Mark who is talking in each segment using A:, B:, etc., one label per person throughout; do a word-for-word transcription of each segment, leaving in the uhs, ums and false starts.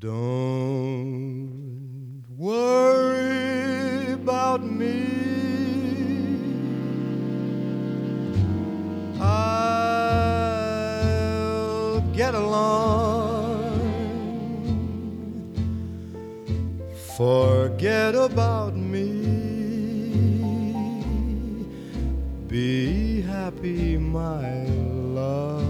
A: Don't worry about me. I'll get along. Forget about me. Be happy, my love.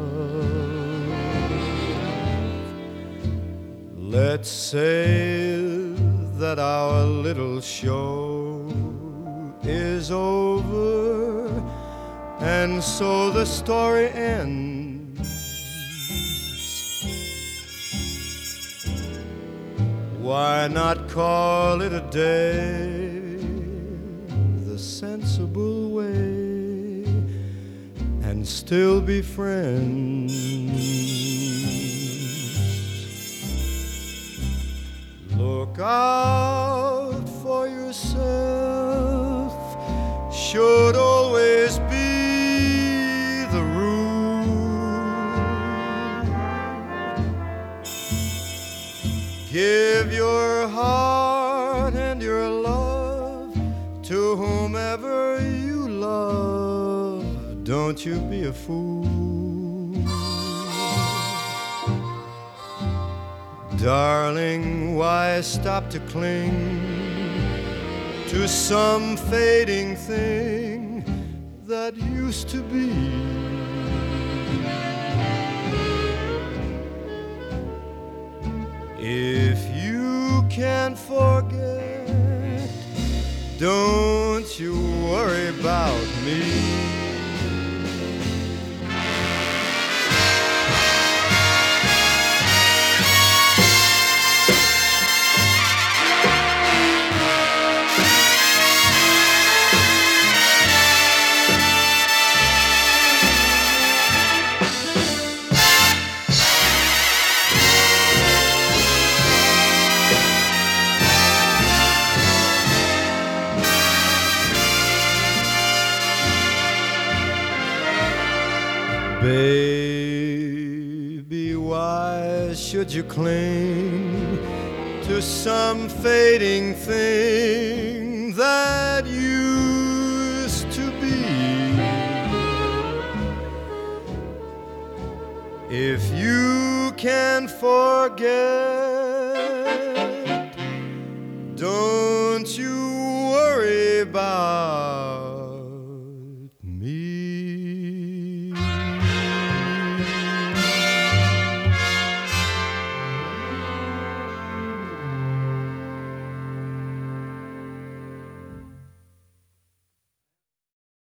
A: Let's say that our little show is over, and so the story ends. Why not call it a day the sensible way and still be friends? Look out for yourself should always be the rule. Give your heart and your love to whomever you love. Don't you be a fool. Darling, why stop to cling to some fading thing that used to be? If you can't forget, don't you worry about me. Baby, why should you cling to some fading thing that used to be? If you can forget, don't you worry about